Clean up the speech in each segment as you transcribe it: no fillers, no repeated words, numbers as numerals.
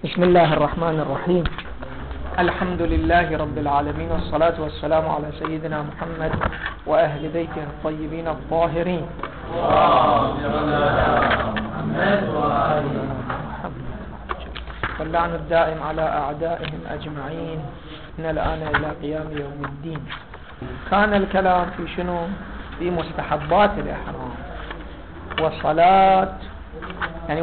بسم الله الرحمن الرحيم. الحمد لله رب العالمين، والصلاة والسلام على سيدنا محمد وأهل بيته الطيبين الطاهرين. واللعن الدائم على أعدائهم أجمعين من الآن إلى قيام يوم الدين. كان الكلام في شنو؟ في مستحبات الإحرام والصلاة، يعني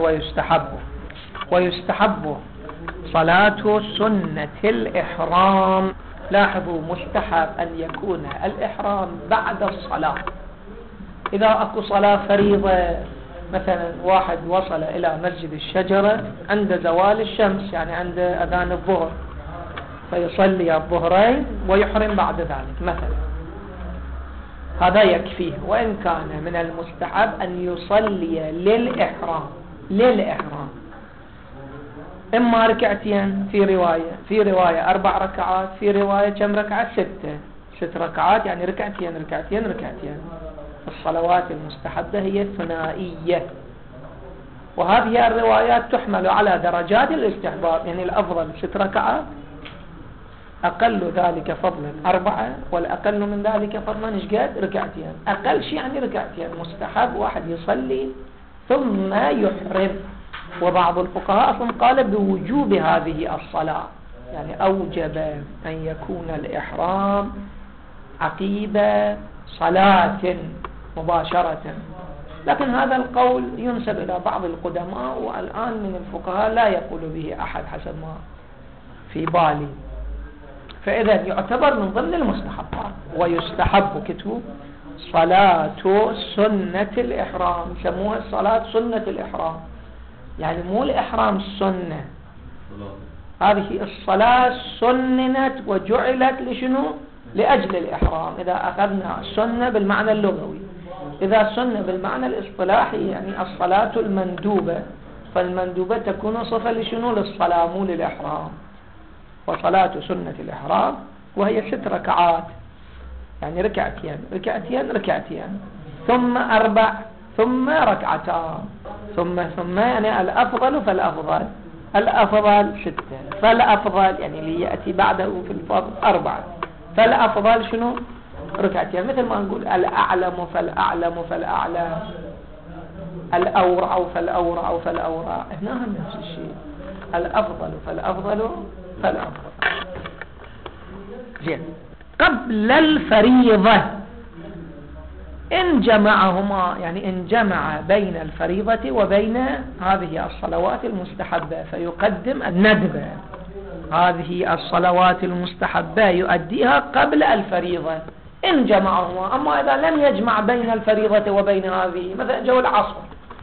ويستحب صلاة سنة الإحرام. لاحظوا، مستحب أن يكون الإحرام بعد الصلاة. إذا أكو صلاة فريضة، مثلا واحد وصل إلى مسجد الشجرة عند زوال الشمس، يعني عند أذان الظهر، فيصلي الظهرين ويحرم بعد ذلك مثلا، هذا يكفيه. وإن كان من المستحب أن يصلي للإحرام إما ركعتين، في رواية 4 ركعات، في رواية كم ركعة؟ 6 ركعات، يعني ركعتين. الصلوات المستحبة هي ثنائية، وهذه الروايات تحمل على درجات الاستحباب، يعني الأفضل 6 ركعات، أقل ذلك فضلا 4، والأقل من ذلك فضلا إشقاد؟ ركعتين. أقل شيء يعني ركعتين. مستحب واحد يصلي ثم يحرم. وبعض الفقهاء أصلا قال بوجوب هذه الصلاة، يعني أوجب أن يكون الإحرام عقيب صلاة مباشرة. لكن هذا القول ينسب إلى بعض القدماء، والآن من الفقهاء لا يقول به أحد حسب ما في بالي. فإذا يعتبر من ضمن المستحبات. ويستحب كتب صلاة سنة الإحرام، يسموها الصلاة سنة الإحرام، يعني مو الإحرام السنة. هذه الصلاة سننت وجعلت لشنو؟ لأجل الإحرام. إذا أخذنا السنة بالمعنى اللغوي، إذا سنة بالمعنى الاصطلاحي يعني الصلاة المندوبة، فالمندوبة تكون صفة لشنو؟ للصلاة مو للإحرام. وصلاة سنة الإحرام وهي 6 ركعات، يعني ركعتين ثم 4 ثم ركعتان ثم يعني الأفضل الأفضل 6، فالأفضل يعني اللي يأتي بعده في الفضل 4، فالأفضل شنو؟ ركعتين. مثل ما نقول الأعلم فالأعلم، الأورع فالأورع، هنا هم نفس الشيء، الأفضل فالأفضل. زين. قبل الفريضة إن جمعهما، يعني إن جمع بين الفريضة وبين هذه الصلوات المستحبة فيقدم الندبة. هذه الصلوات المستحبة يؤديها قبل الفريضة إن جمعهما. أما إذا لم يجمع بين الفريضة وبين هذه، مثلا جو العصر،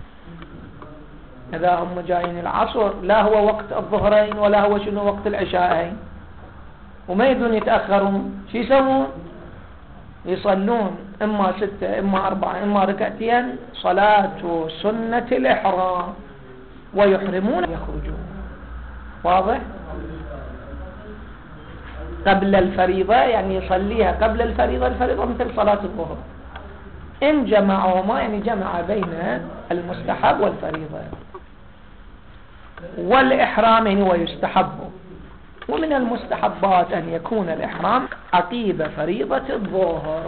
إذا هم جايين العصر لا هو وقت الظهرين ولا هو شنو وقت العشاءين، وما يدون يتأخرون، شو يسوون؟ يصلون إما 6 إما 4 إما ركعتين، صلاة سنة الإحرام، ويحرمون يخرجون. واضح؟ قبل الفريضة يعني يصليها قبل الفريضة مثل صلاة الظهر. إن جمعهما يعني جمع بين المستحب والفريضة. والإحرام يعني ويستحب. ومن المستحبات أن يكون الإحرام عقيب فريضة الظهر،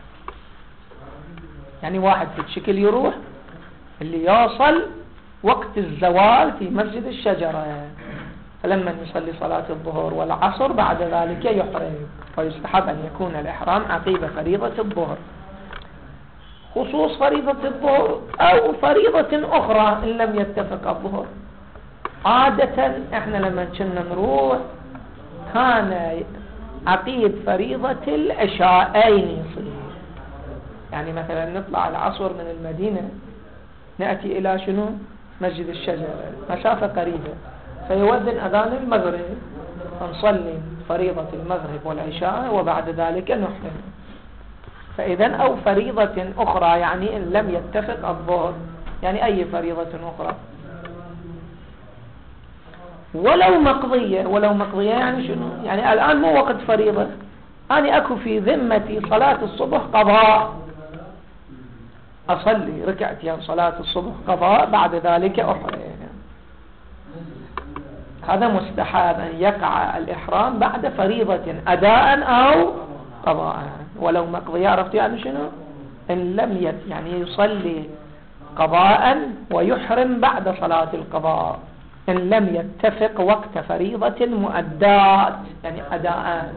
يعني واحد في الشكل يروح اللي يوصل وقت الزوال في مسجد الشجرة، فلما يصلي صلاة الظهر والعصر بعد ذلك يحرم. ويستحب أن يكون الإحرام عقيب فريضة الظهر، خصوص فريضة الظهر أو فريضة أخرى إن لم يتفق الظهر. عادة إحنا لما كنا نروح كان عقيد فريضة العشاءين يصير، يعني مثلا نطلع العصر من المدينة نأتي إلى شنو؟ مسجد الشجرة، مسافة قريبة، فيؤذن أذان المغرب، فنصلي فريضة المغرب والعشاء وبعد ذلك نحرم. فإذا أو فريضة أخرى، يعني إن لم يتفق الظهر، يعني أي فريضة أخرى، ولو مقضية يعني شنو؟ يعني الآن مو وقت فريضة، أنا أكو في ذمتي صلاة الصبح قضاء، أصلي ركعتين صلاة الصبح قضاء، بعد ذلك أحرم. هذا مستحب أن يقع الإحرام بعد فريضة أداء أو قضاء. ولو مقضي عرفت يعني شنو؟ إن لم يعني يصلي قضاء ويحرم بعد صلاة القضاء إن لم يتفق وقت فريضة مؤدات يعني أداء.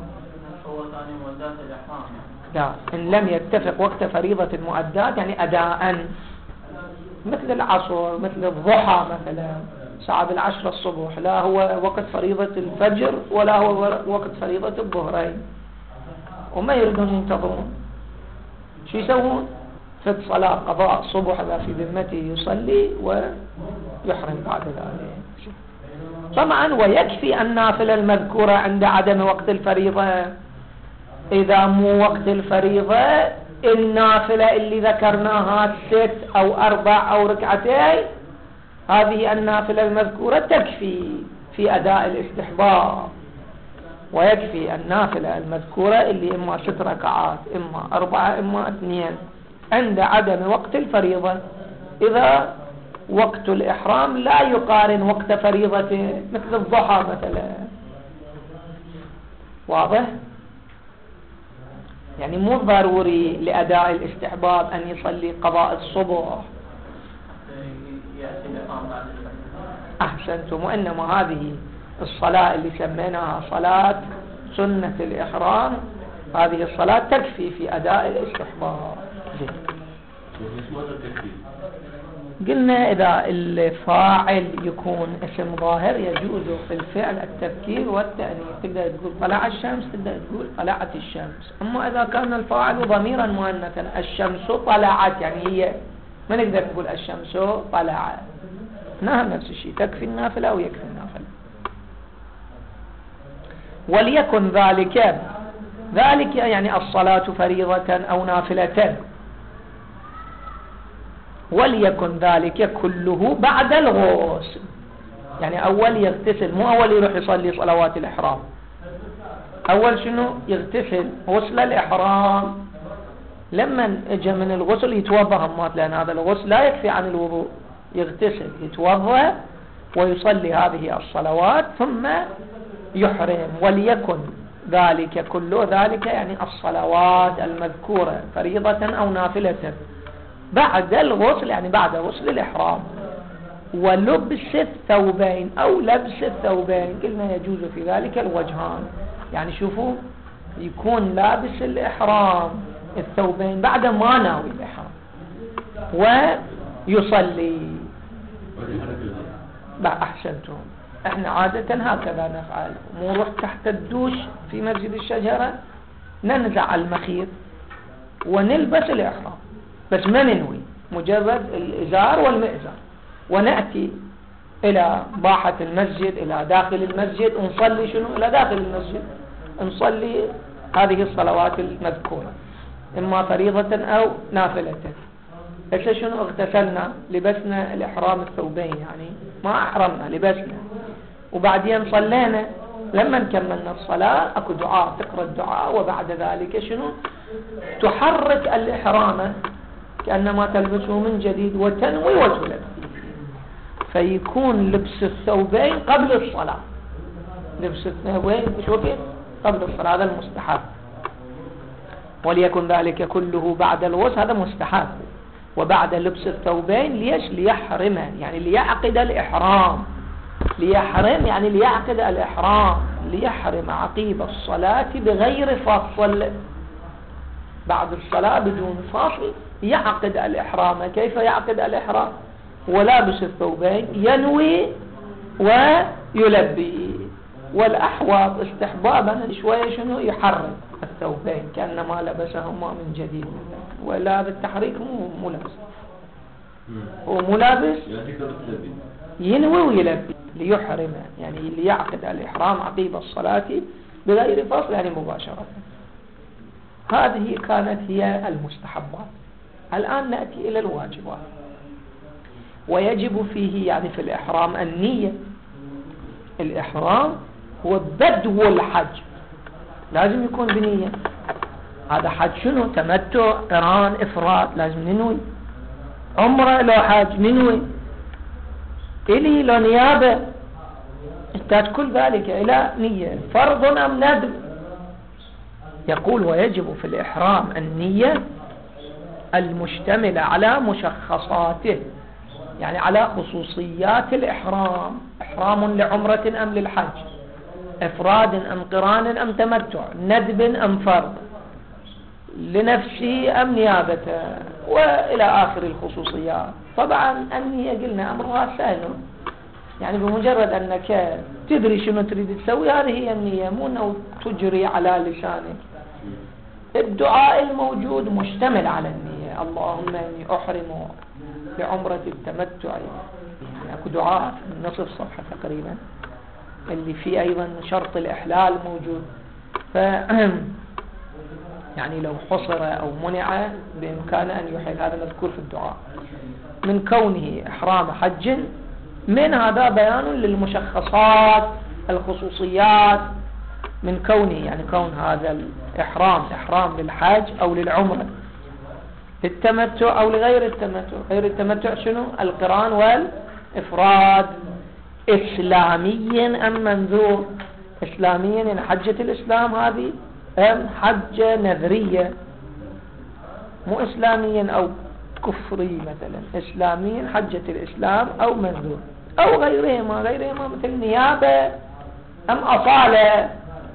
لا، إن لم يتفق وقت فريضة مؤدات يعني أداء، مثل العصر، مثل الضحى مثلا ساعة 10 الصبح، لا هو وقت فريضة الفجر ولا هو وقت فريضة الظهرين، وما يريدون ينتظرون. شو يسوون؟ في صلاة قضاء الصبح إذا في ذمته يصلي ويحرم بعد ذلك. طبعا ويكفي النافلة المذكورة عند عدم وقت الفريضة. إذا مو وقت الفريضة النافلة اللي ذكرناها 6 أو 4 أو ركعتين، هذه النافلة المذكورة تكفي في أداء الاستحباب. ويكفي النافلة المذكورة اللي إما 6 ركعات إما 4 إما 2 عند عدم وقت الفريضة، إذا وقت الإحرام لا يقارن وقت فريضته مثل الضحى مثلا. واضح؟ يعني مو ضروري لأداء الاستحباب أن يصلي قضاء الصبح. أحسنتم. وإنما هذه الصلاة اللي سميناها صلاة سنة الإحرام، هذه الصلاة تكفي في أداء الاستحباب. قلنا إذا الفاعل يكون اسم ظاهر يجوز في الفعل التذكير والتأنيث. تقدر تقول طلع الشمس، تقدر تقول طلعت الشمس. أما إذا كان الفاعل ضميرا مؤنثا الشمس طلعت، يعني هي ما نقدر تقول الشمس طلعت. نعم نفس الشيء، تكفي النافلة أو يكفي النافلة. وليكن ذلك يعني الصلاة فريضة أو نافلة، وليكن ذلك كله بعد الغسل. يعني أول يغتسل، مو أول يروح يصلي صلوات الإحرام. أول شنو؟ يغتسل غسل الإحرام. لما اجى من الغسل يتوضأ همات، لأن هذا الغسل لا يكفي عن الوضوء. يغتسل يتوضأ ويصلي هذه الصلوات ثم يحرم. وليكن ذلك كله، ذلك يعني الصلوات المذكورة فريضة أو نافلة بعد الغسل، يعني بعد غسل الإحرام. ولبس الثوبين أو لبس الثوبين، قلنا يجوز في ذلك الوجهان. يعني شوفوا، يكون لابس الإحرام الثوبين بعد ما ناوي الإحرام ويصلي. لا أحسنتم، احنا عادة هكذا نفعل. نروح تحت الدوش في مسجد الشجرة ننزع المخيط ونلبس الإحرام، بس ما ننوي، مجرد الإزار والمئزر، ونأتي إلى باحة المسجد إلى داخل المسجد ونصلي شنو؟ إلى داخل المسجد نصلي هذه الصلوات المذكورة إما فريضة أو نافلة. هسه شنو؟ اغتسلنا، لبسنا الإحرام الثوبين، يعني ما أحرمنا، لبسنا، وبعدين صلينا. لما كملنا الصلاة أكو دعاء، تقرأ الدعاء، وبعد ذلك شنو؟ تحرك الإحرام كأنما تلبسه من جديد وتنوي وتلبي. فيكون لبس الثوبين قبل الصلاة. لبس الثوبين شوفي قبل الصلاة، هذا المستحب. وليكن ذلك كله بعد الغسل، هذا مستحب. وبعد لبس الثوبين ليش؟ ليحرم، يعني ليعقد الإحرام. ليحرم يعني ليعقد الإحرام، ليحرم عقيب الصلاة بغير فصل. بعد الصلاة بدون فصل يعقد الإحرام. كيف يعقد الإحرام؟ ولابس الثوبين ينوي ويلبي. والأحوط استحبابا شوية شنو؟ يحرم الثوبين كأنما لبسهما من جديد، ولا بالتحريك مو لابس، هو ملابس ينوي ويلبي ليحرم، يعني ليعقد الإحرام عقيب الصلاة بغير فصل، يعني مباشرة. هذه كانت هي المستحبات. الآن نأتي إلى الواجبات. ويجب فيه يعني في الإحرام النية. الإحرام هو بدو الحج، لازم يكون بنية. هذا حج شنو؟ تمتع، قران، إفراد، لازم ننوي. عمره لو حج ننوي. إلي لو نيابة يحتاج كل ذلك إلى نية. فرض أم ندب؟ يقول ويجب في الإحرام النية المشتملة على مشخصاته، يعني على خصوصيات الإحرام. إحرام لعمرة أم للحج، إفراد أم قران أم تمتع، ندب أم فرض، لنفسه أم نيابته، وإلى آخر الخصوصيات. طبعا النية قلنا أمرها سهل، يعني بمجرد أنك تدري شنو تريد تسوي هذه هي النية، مو أنه تجري على لسانك. الدعاء الموجود مشتمل على النية. اللهم إني أحرم بعمرة التمتع، يعني أكو دعاء من نصف صفحة تقريبا اللي فيه أيضا شرط الإحلال موجود. ف يعني لو حصر أو منع بإمكانه أن يحل، هذا مذكور في الدعاء. من كونه إحرام حج، من هذا بيان للمشخصات الخصوصيات، من كونه يعني كون هذا الإحرام إحرام للحج أو للعمرة، للتمتع أو لغير التمتع. غير التمتع شنو؟ القران والإفراد. إسلاميا أم منذور؟ إسلاميا يعني حجة الإسلام هذه أم حجة نذرية، مو إسلاميا أو كفري مثلا. إسلاميا حجة الإسلام أو منذور أو غيرهما مثل نيابة أم أصالة.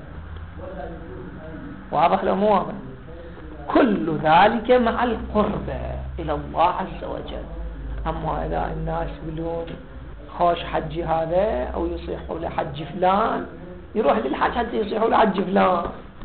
واضح لو مو واضح؟ كل ذلك مع القربة إلى الله عز وجل. أما إذا الناس يقولون خوش حجي هذا أو يصيحوا لحج فلان، يروح للحج حتى يصيحوا لحج فلان،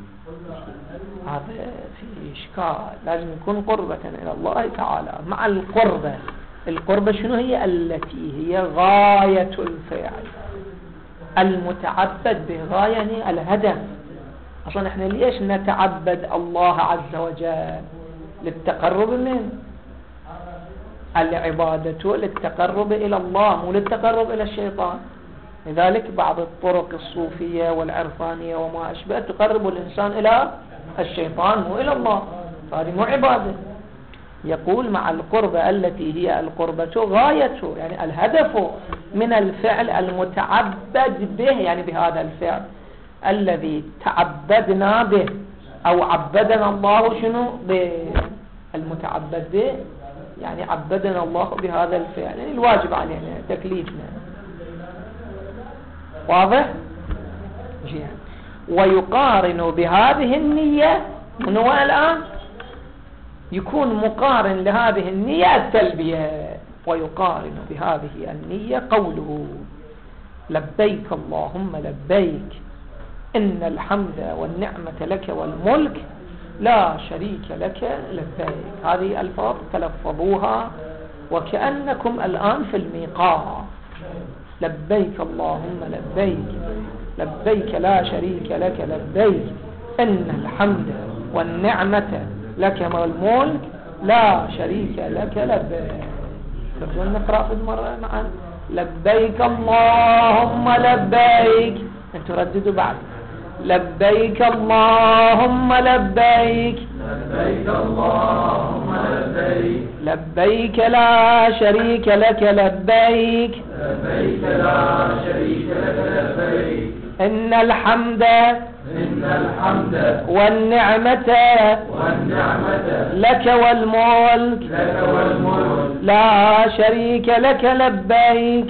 هذا في إشكال. لازم يكون قربة إلى الله تعالى مع القربة. القربة شنو هي؟ التي هي غاية الفعل المتعبد به. غاية يعني الهدف. أصلا إحنا ليش نتعبد الله عز وجل؟ للتقرب منه. العبادة للتقرب إلى الله، مو للتقرب إلى الشيطان. لذلك بعض الطرق الصوفية والعرفانية وما أشبه تقرب الإنسان إلى الشيطان مو إلى الله، هذه مو عبادة. يقول مع القربة التي هي القربة غايته، يعني الهدف من الفعل المتعبد به، يعني بهذا الفعل الذي تعبدنا به أو عبدنا الله شنو بالمتعبد به، يعني عبدنا الله بهذا الفعل، يعني الواجب علينا تكليفنا. واضح؟ جيد. ويقارن بهذه النية من هو الآن يكون مقارن لهذه النية التلبية. ويقارن بهذه النية قوله لبيك اللهم لبيك إن الحمد والنعمة لك والملك لا شريك لك لبيك. هذه الفاظ تلفظوها وكأنكم الآن في الميقات. لبيك اللهم لبيك، لبيك لا شريك لك لبيك، إن الحمد والنعمة لك والملك لا شريك لك لبيك. تقدرون نقرأ في المرة معا لبيك اللهم لبيك، انتوا رددوا بعد لبيك اللهم لبيك، لبيك اللهم لبيك، لبيك لا شريك لك لبيك، لبيك لا شريك لك لبيك، إن الحمد والنعمة لك والملك لا شريك لك لبيك.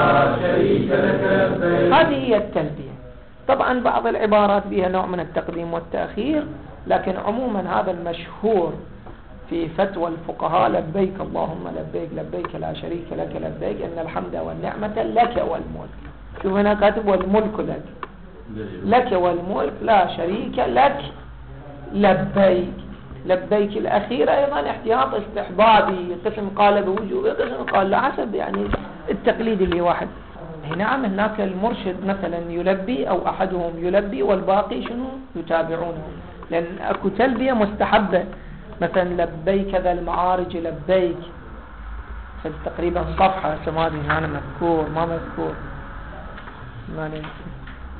هذه هي التلبية. طبعا بعض العبارات فيها نوع من التقديم والتأخير، لكن عموما هذا المشهور في فتوى الفقهاء لبيك اللهم لبيك، لبيك لا شريك لك لبيك، إن الحمد والنعمة لك والملك. شوف هنا كاتب والملك لك، لك والملك لا شريك لك لبيك. لبيك الأخيرة أيضا احتياط استحبابي، قسم قال بوجوب قسم قال لا، حسب يعني التقليد اللي واحد. نعم هناك المرشد مثلا يلبي أو أحدهم يلبي والباقي شنو يتابعونه، لأن أكو تلبية مستحبة مثلا لبيك ذا المعارج لبيك، تقريبا صفحة سمادي هنا مذكور ما مذكور ما ننسي.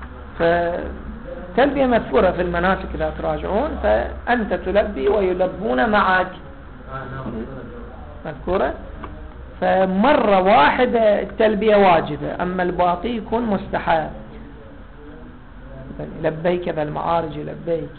فتلبية مذكورة في المناسك إذا تراجعون، فأنت تلبي ويلبون معك مذكورة. فمرة واحدة التلبية واجبة، أما الباقي يكون مستحب. لبيك ذا المعارج لبيك،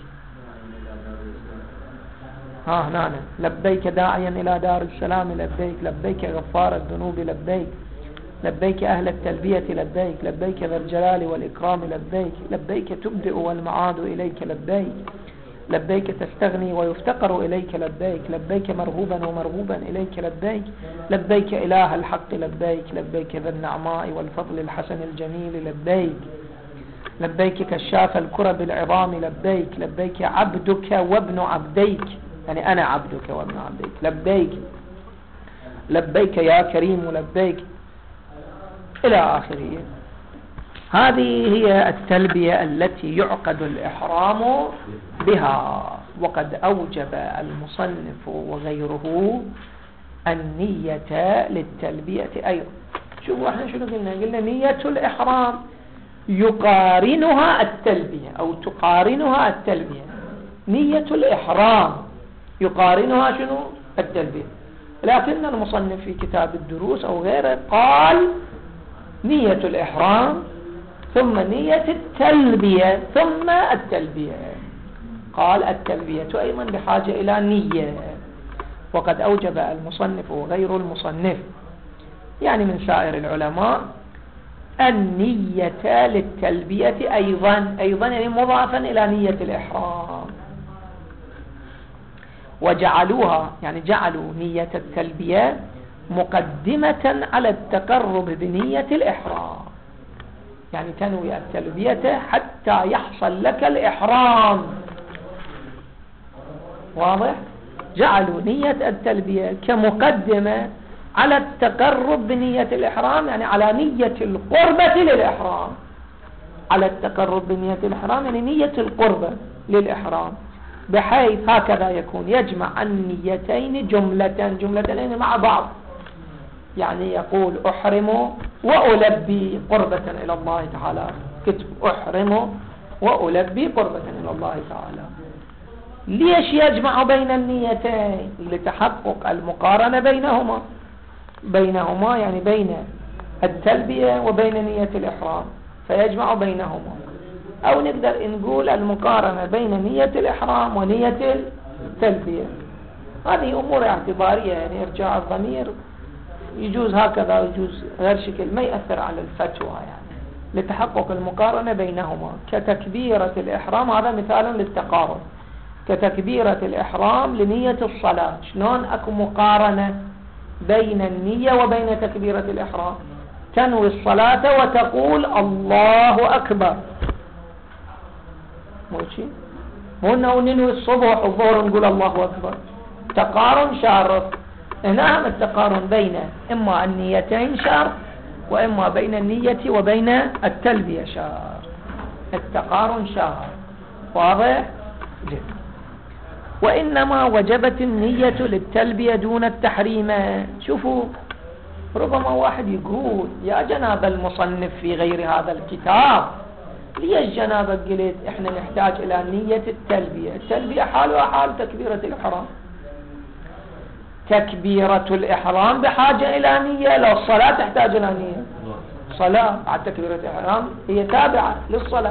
هنا لبيك داعيا إلى دار السلام لبيك، لبيك غفار الذنوب لبيك، لبيك أهل التلبية لبيك، لبيك ذا الجلال والإكرام لبيك، لبيك تبدئ والمعاد إليك لبيك، لبيك تستغني ويفتقر إليك لبيك، لبيك مرهوبا ومرهوبا إليك لبيك، لبيك إله الحق لبيك، لبيك ذا النعماء والفضل الحسن الجميل لبيك، لبيك كشاف الكرب العظام لبيك، لبيك عبدك وابن عبديك، يعني أنا عبدك وابن عبديك لبيك، لبيك يا كريم لبيك إلى آخره. هذه هي التلبية التي يعقد الإحرام بها. وقد أوجب المصنف وغيره النية للتلبية أيضا. شوفوا احنا شنو قلنا نية الإحرام يقارنها التلبية أو تقارنها التلبية. نية الإحرام يقارنها شنو؟ التلبية. لكن المصنف في كتاب الدروس أو غيره قال نية الإحرام ثم نية التلبية ثم التلبية. قال التلبية أيضا بحاجة إلى نية. وقد أوجب المصنف وغير المصنف يعني من سائر العلماء النية للتلبية أيضا يعني مضافا إلى نية الإحرام. وجعلوها يعني جعلوا نية التلبية مقدمة على التقرب بنية الإحرام، يعني تنوي التلبية حتى يحصل لك الإحرام. واضح؟ جعلوا نية التلبية كمقدمة على التقرب بنية الإحرام، يعني على نية القربة للإحرام. على التقرب بنية الإحرام يعني نية القربة للإحرام، بحيث هكذا يكون يجمع النيتين جملتين مع بعض. يعني يقول أحرم وألبي قربة إلى الله تعالى، كتب أحرم وألبي قربة إلى الله تعالى. ليش يجمع بين النيتين؟ لتحقق المقارنة بينهما يعني بين التلبية وبين نية الإحرام، فيجمع بينهما. أو نقدر نقول المقارنة بين نية الإحرام ونية التلبية. هذه أمور اعتبارية، يعني إرجاع الضمير يجوز هكذا ويجوز غير شكل، ما يأثر على الفتوى، يعني لتحقق المقارنة بينهما. كتكبيرة الإحرام هذا مثال للتقارب، كتكبيرة الإحرام لنية الصلاة. شلون أكو مقارنة بين النية وبين تكبيرة الإحرام؟ تنوي الصلاة وتقول الله أكبر، مو أنه ننوي الصبح والظهر نقول الله أكبر. تقارن شارط. هنا التقارن بين إما النيتين شرط، وإما بين النية وبين التلبية شرط. التقارن شرط. واضح؟ جدا. وإنما وجبت النية للتلبية دون التحريم. شوفوا، ربما واحد يقول يا جناب المصنف في غير هذا الكتاب ليش جنابك قلت احنا نحتاج إلى نية التلبية؟ التلبية حالها حال تكبيرة الإحرام. تكبيرة الإحرام بحاجة إلى نية، لو الصلاة تحتاج إلى نية. صلاة بعد تكبيرة الإحرام هي تابعة للصلاة.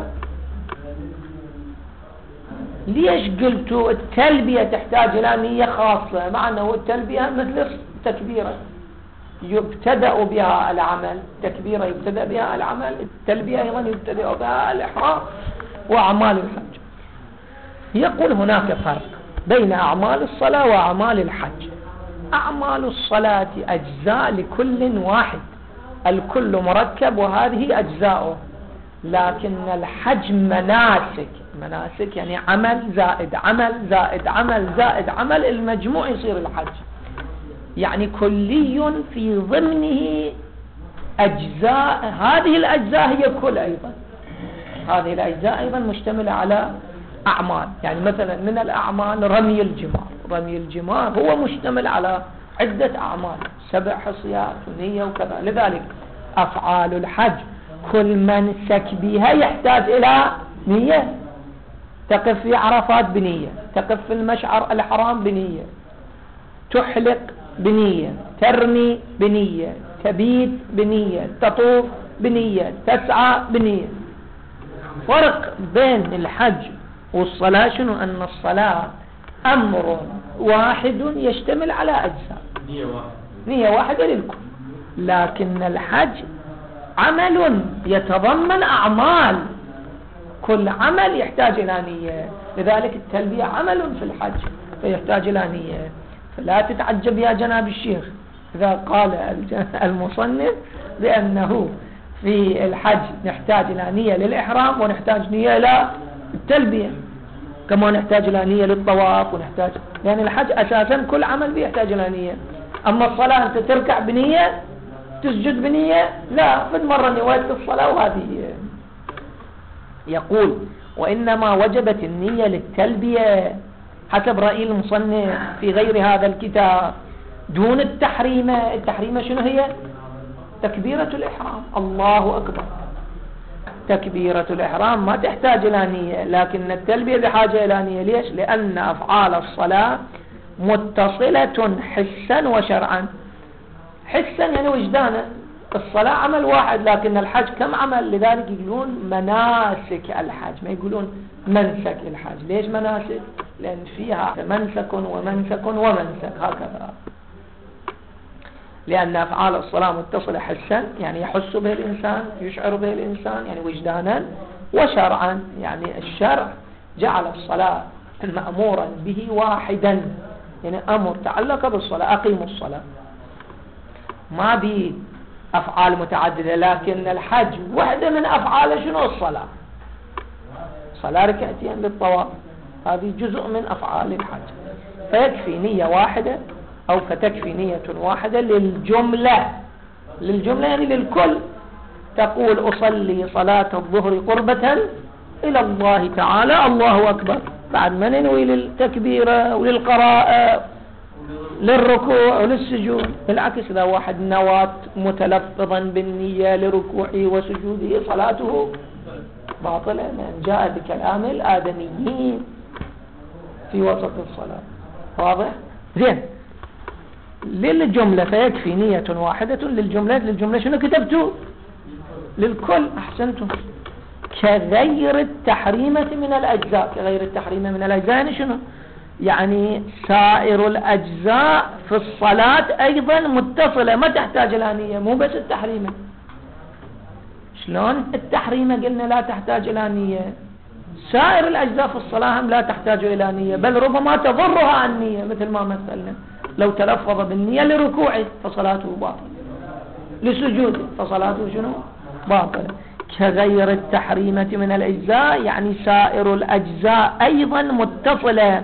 ليش قلتوا التلبية تحتاج إلى نية خاصة، مع أنه التلبية مثل التكبيرة يبتدأ بها العمل، تكبيرة يبتدأ بها العمل، التلبية أيضا يبتدأ بها الإحرام وأعمال الحج. يقول هناك فرق بين أعمال الصلاة وأعمال الحج. أعمال الصلاة أجزاء لكل واحد، الكل مركب وهذه أجزاؤه. لكن الحج مناسك يعني عمل زائد عمل زائد عمل زائد عمل، المجموع يصير الحج. يعني كلي في ضمنه أجزاء، هذه الأجزاء هي كل أيضا. هذه الأجزاء أيضا مشتملة على أعمال. يعني مثلا من الأعمال رمي الجمار. رمي الجمار هو مشتمل على عدة أعمال، 7 حصيات ونية وكذا. لذلك أفعال الحج كل منسك بها يحتاج إلى نية. تقف في عرفات بنية، تقف في المشعر الحرام بنية، تحلق بنية، ترمي بنية، تبيت بنية، تطوف بنية، تسعى بنية. فرق بين الحج والصلاة شنو؟ أن الصلاة أمر واحد يشتمل على أجزاء، نية واحدة للكل، لكن الحج عمل يتضمن أعمال، كل عمل يحتاج إلى نية، لذلك التلبية عمل في الحج فيحتاج إلى نية. فلا تتعجب يا جناب الشيخ إذا قال المصنف بأنه في الحج نحتاج إلى نية للإحرام ونحتاج نية إلى التلبية، كما نحتاج إلى نية للطواف ونحتاج، يعني الحج أساسا كل عمل بيحتاج إلى نية. أما الصلاة أنت تركع بنية، تسجد بنية، لا، فد مرة نويت الصلاة وهذه. يقول وإنما وجبت النية للتلبية حسب رأي المصنف في غير هذا الكتاب دون التحريمة. التحريمة شنو هي؟ تكبيرة الإحرام، الله أكبر. تكبيرة الإحرام ما تحتاج إلى نية، لكن التلبية بحاجة إلى نية. ليش؟ لأن أفعال الصلاة متصلة حسا وشرعا. حسا يعني وجدانا، الصلاة عمل واحد، لكن الحج كم عمل؟ لذلك يقولون مناسك الحج، ما يقولون منسك الحج. ليش مناسك؟ لأن فيها منسك ومنسك ومنسك هكذا، لأن أفعال الصلاة متصلة حسا يعني يحس به الإنسان، يشعر به الإنسان يعني وجدانا، وشرعا يعني الشرع جعل الصلاة مأمورا به واحدا، يعني أمر تعلق بالصلاة، أقيموا الصلاة، ما بي أفعال متعددة. لكن الحج واحدة من أفعال شنو؟ الصلاة، صلاة ركعتين للطواف، هذه جزء من أفعال الحج. فيكفي نية واحدة أو فتكفي نية واحدة للجملة، للجملة يعني للكل. تقول أصلي صلاة الظهر قربة إلى الله تعالى، الله أكبر، بعد ما ننوي للتكبيرة وللقراءة للركوع وللسجود. بالعكس إذا واحد نوات متلفظا بالنية لركوعه وسجوده صلاته باطلة، لأن جاء بكلام الآدميين في وسط الصلاة. واضح؟ زين. للجملة فيكفي نية واحدة للجملة. للجملة شنو كتبتوا؟ للكل، أحسنتم. كغير التحريمة من الأجزاء. كغير التحريمة من الأجزاء يعني شنو؟ يعني سائر الأجزاء في الصلاة أيضا متصلة، ما تحتاج إلى نية، مو بس التحريمة. شلون التحريمة قلنا لا تحتاج إلى نية؟ سائر الأجزاء في الصلاة هم لا تحتاج إلى نية، بل ربما تضرها النية، مثل ما مثلنا لو تلفظ بالنية لركوعه فصلاته باطلة، لسجوده فصلاته شنو؟ باطلة. كغير التحريمة من الأجزاء يعني سائر الأجزاء أيضا متصلة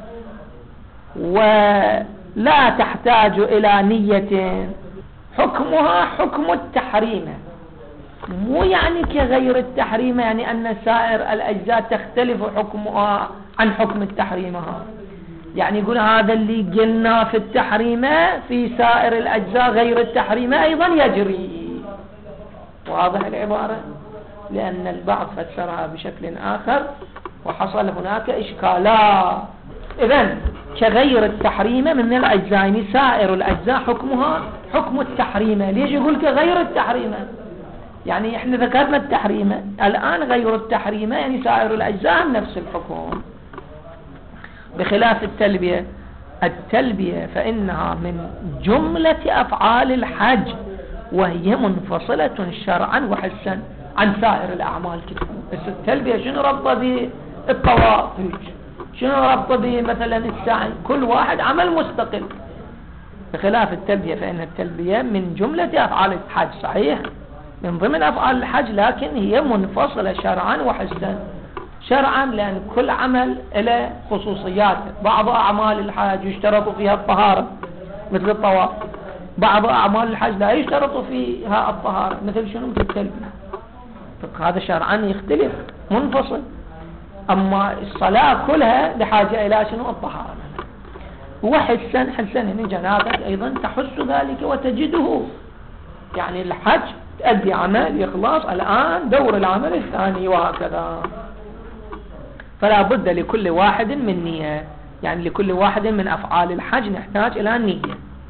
ولا تحتاج إلى نية، حكمها حكم التحريمة. مو يعني كغير التحريمة يعني أن سائر الأجزاء تختلف حكمها عن حكم التحريمها، يعني يقول هذا اللي قلنا في التحريمة في سائر الأجزاء غير التحريمة أيضا يجري. واضح العبارة؟ لأن البعض فسرها بشكل آخر وحصل هناك إشكالات. إذن كغير التحريمة من الأجزاء يعني سائر الأجزاء حكمها حكم التحريمة. ليش يقول كغير التحريمة؟ يعني احنا ذكرنا التحريمة، الآن غير التحريمة يعني سائر الأجزاء نفس الحكم، بخلاف التلبية. التلبية فإنها من جملة أفعال الحج وهي منفصلة شرعا وحسا عن سائر الأعمال كده. بس التلبية شنو ربطة بالطواف؟ شنو ربطة بمثلا السعي؟ كل واحد عمل مستقل، بخلاف التلبية فإن التلبية من جملة أفعال الحج، صحيح من ضمن أفعال الحج، لكن هي منفصلة شرعا وحسا. شرعا لأن كل عمل له خصوصيات، بعض أعمال الحج يشترط فيها الطهارة مثل الطواف، بعض أعمال الحج لا يشترط فيها الطهارة مثل شنو؟ مثل التلبية. هذا شرعا يختلف منفصل. أما الصلاة كلها بحاجة إلى شنو؟ الطهارة. وحسا يعني جنابك أيضا تحس ذلك وتجده، يعني الحج تأدي عمل يخلص، الآن دور العمل الثاني وهكذا. فلا بد لكل واحد من نية، يعني لكل واحد من أفعال الحج نحتاج إلى نية.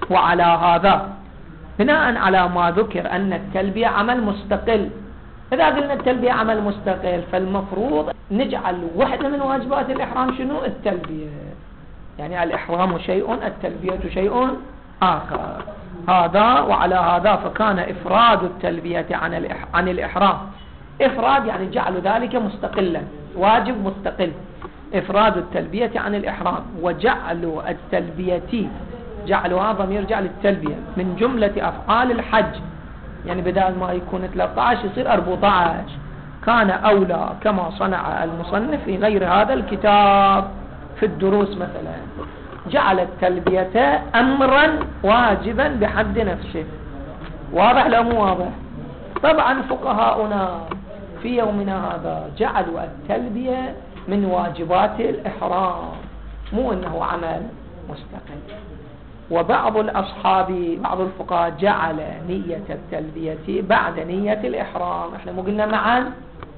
وعلى هذا بناء على ما ذكر أن التلبية عمل مستقل، إذا قلنا التلبية عمل مستقل فالمفروض نجعل واحدة من واجبات الإحرام شنو؟ التلبية. يعني الإحرام شيء، التلبية شيء آخر. هذا وعلى هذا فكان إفراد التلبية عن الإحرام، إفراد يعني جعل ذلك مستقلا، واجب مستقل، إفراد التلبية عن الإحرام، وجعل التلبية، جعلها ضمير جعل التلبية من جملة أفعال الحج، يعني بدل ما يكون 13 يصير 14، كان أولى كما صنع المصنف في غير هذا الكتاب في الدروس مثلا، جعل التلبية أمرا واجبا بحد نفسه. واضح لو مو واضح؟ طبعا فقهاؤنا في يومنا هذا جعلوا التلبية من واجبات الإحرام، مو أنه عمل مستقل. وبعض الأصحاب بعض الفقهاء جعل نية التلبية بعد نية الإحرام. احنا مو قلنا معا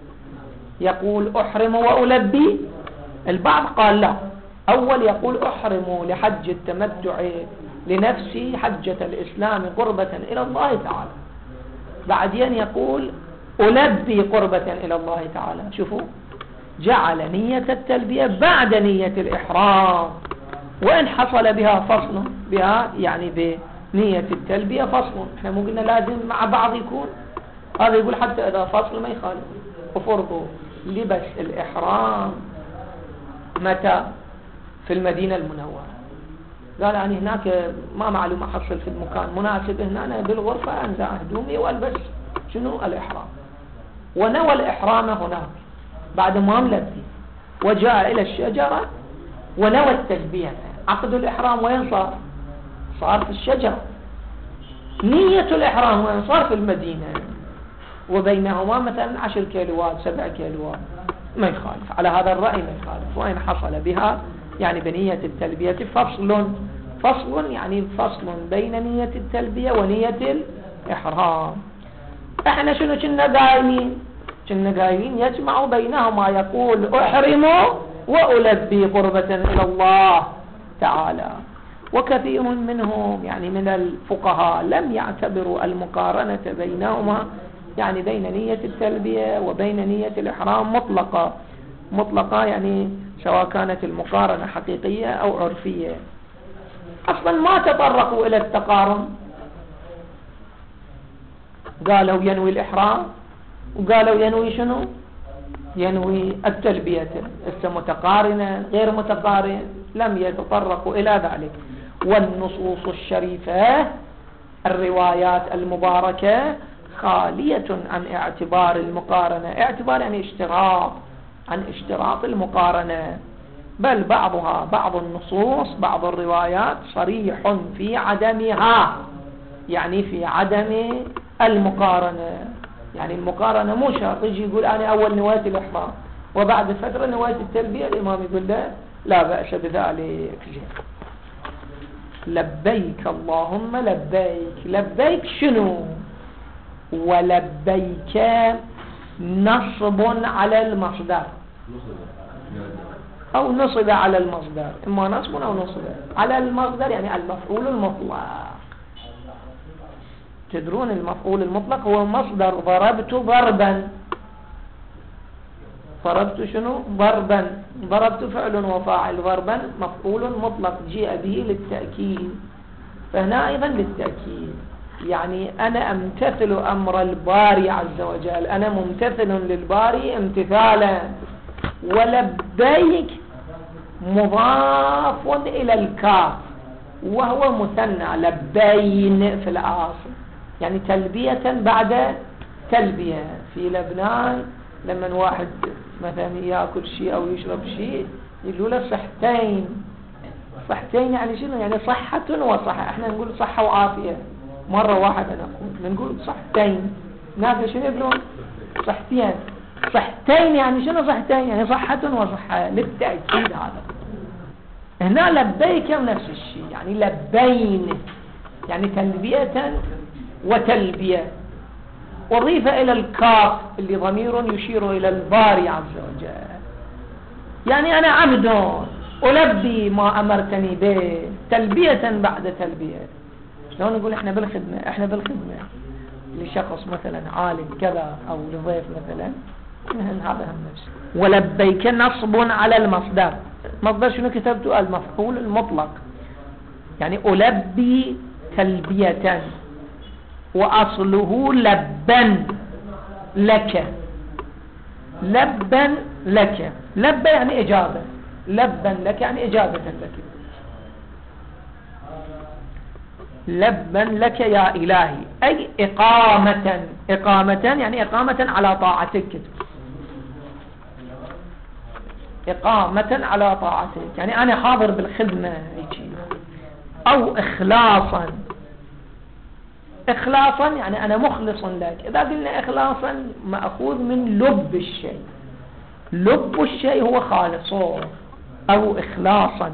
يقول أحرم وألبي؟ البعض قال لا، أول يقول أحرم لحج التمتع لنفسي حجة الإسلام قربة إلى الله تعالى، بعدين يقول ألبي قربة إلى الله تعالى. شوفوا، جعل نية التلبية بعد نية الإحرام، وإن حصل بها فصل بها يعني بنية التلبية فصل، احنا مو قلنا لازم مع بعض يكون، هذا يقول حتى إذا فصل ما يخالف. وفرضوا لبس الإحرام متى؟ في المدينة المنورة، قال يعني هناك ما معلوم أحصل في المكان مناسب، هنا أنا بالغرفة أنزع هدومي والبس شنو؟ الإحرام، ونوى الإحرام هناك بعد ما ملبي، وجاء إلى الشجرة ونوى التلبية. عقد الإحرام وين صار؟ صار في الشجرة. نية الإحرام وين صار؟ في المدينة، وبينهما مثلا 10 كيلوات 7 كيلوات، ما يخالف، على هذا الرأي ما يخالف. وإن حصل بها يعني بنية التلبية فصل يعني فصل بين نية التلبية ونية الإحرام. احنا شنو كنا قايلين يجمع بينهما، يقول أحرم وألبي قربة إلى الله تعالى. وكثير منهم يعني من الفقهاء لم يعتبروا المقارنة بينهما، يعني بين نية التلبية وبين نية الإحرام مطلقة يعني سواء كانت المقارنة حقيقية أو عرفية. أصلا ما تطرقوا إلى التقارن، قالوا ينوي الإحرام وقالوا ينوي شنو؟ ينوي التلبية، متقارنة غير متقارن، لم يتطرقوا إلى ذلك. والنصوص الشريفة الروايات المباركة خالية عن اعتبار المقارنة، اعتبار يعني اشتراط، عن اشتراط المقارنة، بل بعض النصوص بعض الروايات صريح في عدمها، يعني في عدم المقارنة. يعني المقارنة مو شرط يجي يقول أنا أول نويت الإحرام وبعد فترة نويت التلبية، الإمام يقول له لا بأس بذلك. لبيك اللهم لبيك، لبيك شنو؟ ولبيك نصب على المصدر أو نصب على المصدر، إما نصب أو نصب على المصدر، يعني المفعول المطلق. تدرون المفعول المطلق هو مصدر ضربت ضربا، ضربت شنو؟ ضربا، ضربت فعل وفاعل، ضربا مفعول مطلق جاء به للتأكيد، فهنا أيضا للتأكيد، يعني أنا أمتثل أمر الباري عز وجل، أنا ممتثل للباري امتثالا. ولبيك مضاف إلى الكاف وهو مثنى، لبين في الأصل يعني تلبية بعد تلبية. في لبنان لما واحد مثلا يأكل شيء أو يشرب شيء يقولوا له صحتين، صحتين يعني شنو؟ يعني صحة وصحة، احنا نقول صحة وعافية، مرة واحدة نقول صحتين، ناس شنو يقولون؟ صحتين، صحتين يعني شنو صحتين؟ يعني صحة وصحة للتأكيد. هذا هنا لبيك نفس الشيء، يعني لبين يعني تلبية وتلبية، أضيف إلى الكاف اللي ضمير يشير إلى الباري عز وجل، يعني أنا عبد ألبي ما أمرتني به تلبية بعد تلبية. لو نقول احنا بالخدمة لشخص مثلا عالم كذا او لضيف مثلا، هذا هم نفسه. ولبيك نصب على المصدر. مصدر شنو كتبته؟ المفعول المطلق، يعني ألبي تلبية، وأصله لبا لك. لبا لك، لبا يعني إجابة، لبا لك يعني إجابة لك. لبا لك يا إلهي، أي إقامة. إقامة يعني إقامة على طاعتك، إقامة على طاعتك، يعني أنا حاضر بالخدمة. أو إخلاصا. إخلاصا يعني أنا مخلص لك. إذا قلنا إخلاصا مأخوذ من لب الشيء، لب الشيء هو خالصه. أو إخلاصا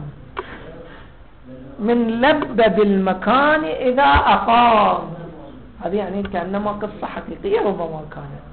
من لب بالمكان إذا أقام، هذه يعني كأنما قصة حقيقية ربما كانت.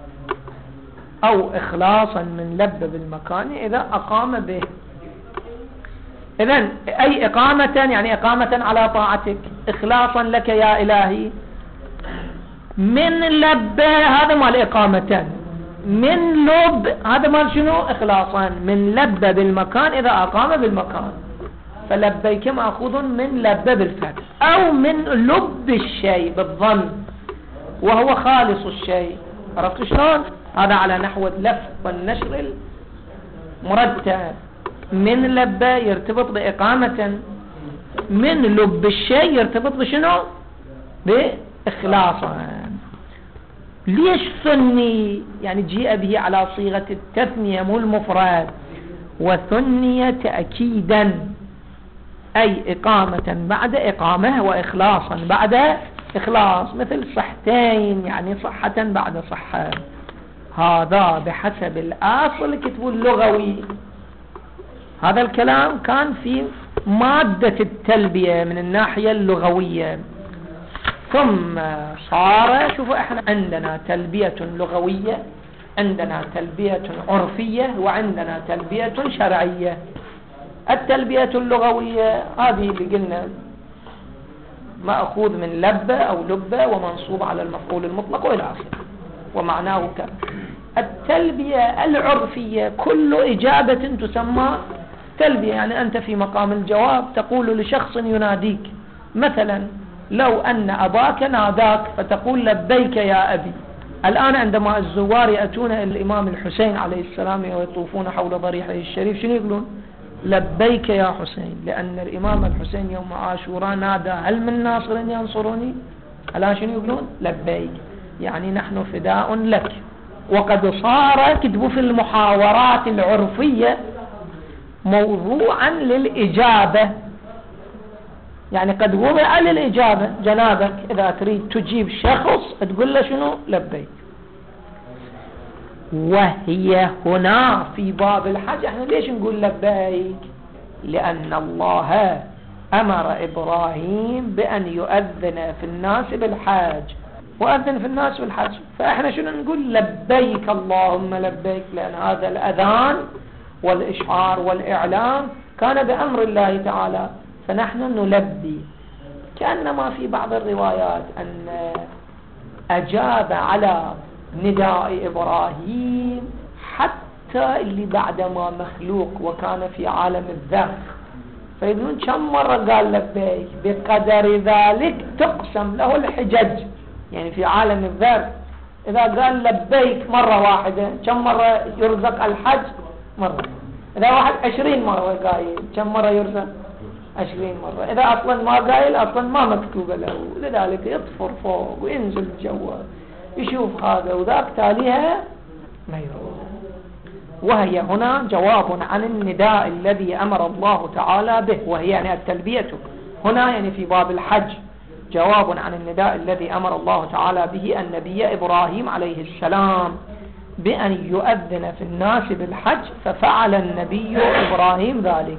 أو إخلاصا من لب بالمكان إذا أقام به. إذن أي إقامة يعني إقامة على طاعتك، إخلاصا لك يا إلهي. من لب هذا مال إقامة، من لب هذا مال شنو؟ إخلاصا. من لب بالمكان إذا أقام بالمكان، فلبيك مأخوذ من لب بالفتح، أو من لب الشيء بالظن وهو خالص الشيء. عرفت شلون؟ هذا على نحو اللف والنشر المرتب. من لب يرتبط بإقامة، من لب الشيء يرتبط بشنو؟ بإخلاصا. ليش ثني؟ يعني جيء به على صيغة التثنية مو المفرد، وثنية تأكيدا، أي إقامة بعد إقامة، وإخلاصا بعد إخلاص، مثل صحتين يعني صحة بعد صحة. هذا بحسب الأصل كتب اللغوي. هذا الكلام كان في مادة التلبية من الناحية اللغوية، ثم صار شوفوا احنا عندنا تلبية لغوية، عندنا تلبية عرفية، وعندنا تلبية شرعية. التلبية اللغوية هذه اللي قلنا مأخوذ من لب أو لب ومنصوب على المفعول المطلق وإلى آخره، ومعناه كذا. التلبية العرفية كل إجابة تسمى تلبية، يعني أنت في مقام الجواب تقول لشخص يناديك، مثلا لو أن أباك ناداك فتقول لبيك يا أبي. الآن عندما الزوار يأتون الإمام الحسين عليه السلام ويطوفون حول ضريحه الشريف شنو يقولون؟ لبيك يا حسين، لأن الإمام الحسين يوم عاشوراء نادى هل من ناصر ينصرني؟ الآن شنو يقولون؟ لبيك، يعني نحن فداء لك. وقد صار كتبوا في المحاورات العرفية موضوعا للإجابة، يعني قد وضع للإجابة. جنابك إذا تريد تجيب شخص تقول له شنو؟ لبيك. وهي هنا في باب الحج. احنا ليش نقول لبيك؟ لأن الله أمر إبراهيم بأن يؤذن في الناس بالحج، وأذن في الناس بالحج، فإحنا شنو نقول؟ لبيك اللهم لبيك، لأن هذا الأذان والإشعار والإعلام كان بأمر الله تعالى، فنحن نلبي. كأنما في بعض الروايات أن أجاب على نداء إبراهيم حتى اللي بعدما مخلوق وكان في عالم الذر، فيقولون كم مرة قال لبيك؟ بقدر ذلك تقسم له الحجج، يعني في عالم الذر إذا قال لبيك مرة واحدة كم مرة يرزق الحج؟ مرة. إذا واحد 20 مرة قايل كم مرة يرزق؟ 20 مرة. إذا أصلا ما قايل أصلا ما مكتوب له، لذلك يطفر فوق وينزل جوا يشوف هذا وذاك، تاليها ما يروح. وهي هنا جواب عن النداء الذي أمر الله تعالى به، وهي يعني التلبية هنا يعني في باب الحج جواب عن النداء الذي أمر الله تعالى به النبي إبراهيم عليه السلام بأن يؤذن في الناس بالحج، ففعل النبي إبراهيم ذلك.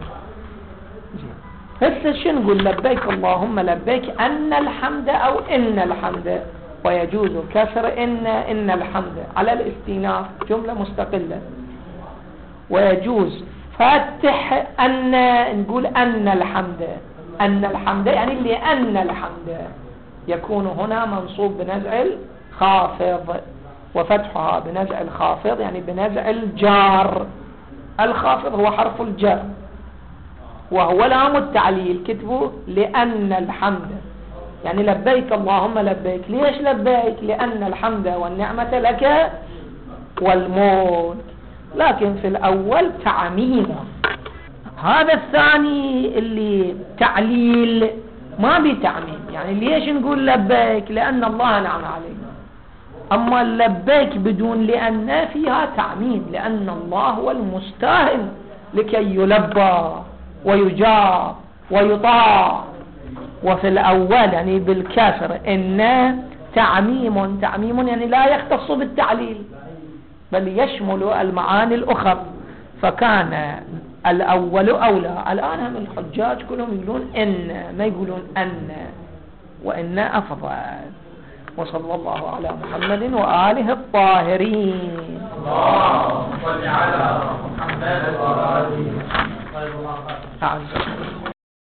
هسه شنو نقول؟ لبيك اللهم لبيك أن الحمد أو إن الحمد، ويجوز كسر إن الحمد على الاستئناف جملة مستقلة، ويجوز فتح أن نقول أن الحمد، أن الحمد يعني لأن الحمد يكون هنا منصوب بنزع الخافض، وفتحها بنزع الخافض يعني بنزع الجار. الخافض هو حرف الجر وهو لام التعليل، كتبوا لأن الحمد يعني لبيك اللهم لبيك. ليش لبيك؟ لأن الحمد والنعمة لك والملك. لكن في الأول تعميم. هذا الثاني اللي تعليل ما بتعميم، يعني ليش نقول لبيك؟ لأن الله نعم علينا. أما لبيك بدون لأن فيها تعميم، لأن الله هو المستاهل لكي يلبى ويجاب ويطاع. وفي الأول يعني بالكسر إن تعميم، تعميم يعني لا يختص بالتعليل بل يشمل المعاني الأخرى، فكان الأول أولى. الآن هم الحجاج كلهم يقولون إن، ما يقولون أن، وإن أفضل. وصلى الله على محمد وآله الطاهرين. اللهم صل على محمد وآله. أعزكم.